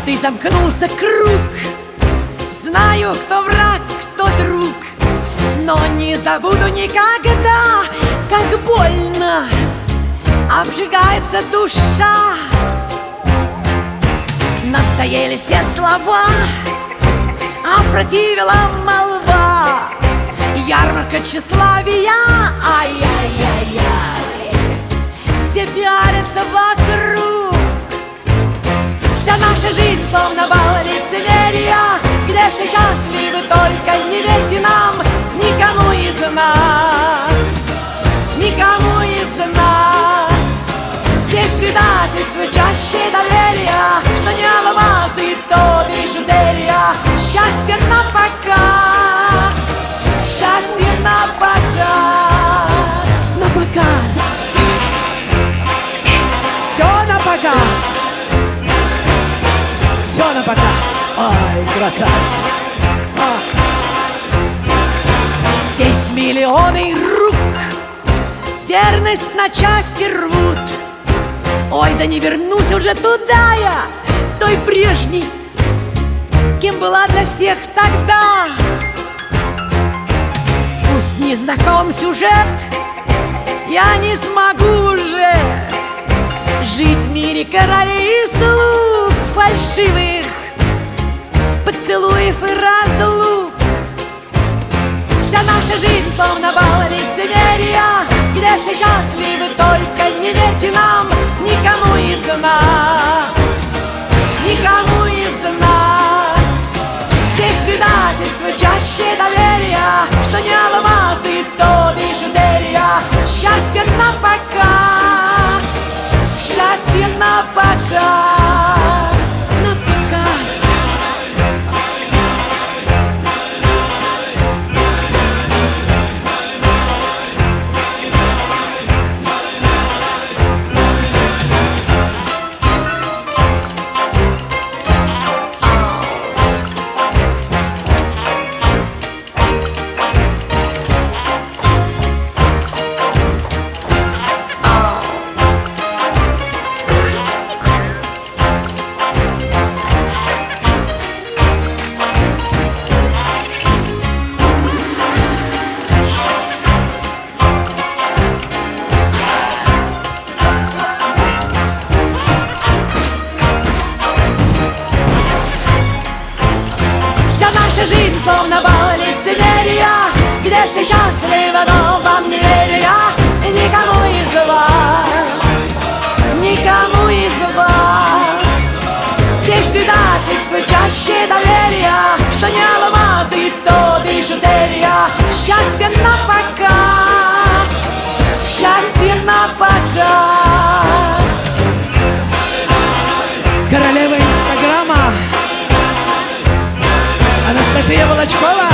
Дважды замкнулся круг. Знаю, кто враг, кто друг, но не забуду никогда, как больно обжигается душа. Надоели все слова, опротивила молва. Ярмарка тщеславия, ай-яй-яй-яй. Все пиарятся вокруг. Вся наша жизнь словно бал лицемерия, где все счастливы, только не верьте нам, никому из нас, никому из нас. Здесь предательство чаще доверия, что не алмазы, то бижутерия. Счастье на показ, счастье на показ, на показ. Все на показ. Все на показ. Ай, красавец. Здесь миллионы рук верность на части рвут. Ой, да не вернусь уже туда я, той прежней, кем была для всех тогда. Пусть не знаком сюжет, я не смогу уже жить в мире королей и слуг, фальшивых поцелуев и разлук. Вся наша жизнь словно бал лицемерия, где все счастливы, только не верьте нам, никому из нас, никому из нас. Здесь предательство чаще доверия, что не алмазы, то бижутерия. Счастье на показ, счастье на показ, на показ. Жизнь словно бал лицемерия, где все счастливы, но вам не верю я. Никому из вас, никому из вас. Здесь предательство чаще доверия, что не алмазы, то бижутерия. Счастье на показ, счастье на показ. Королева Инстаграма Анастасия Волочкова.